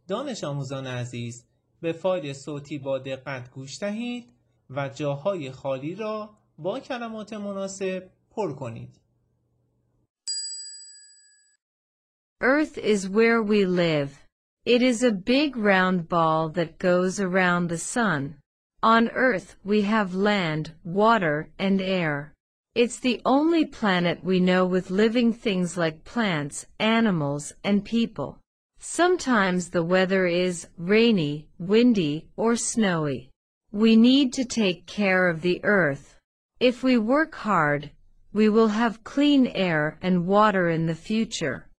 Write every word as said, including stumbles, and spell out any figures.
دانش آموزان عزیز، به فایل صوتی با دقت گوش دهید و جاهای خالی را با کلمات مناسب پر کنید. Earth is where we live. It is a big round ball that goes around the sun. On Earth we have land, water, and air. It's the only planet we know with living things like plants, animals, and people. Sometimes the weather is rainy, windy, or snowy. We need to take care of the Earth. If we work hard, we will have clean air and water in the future.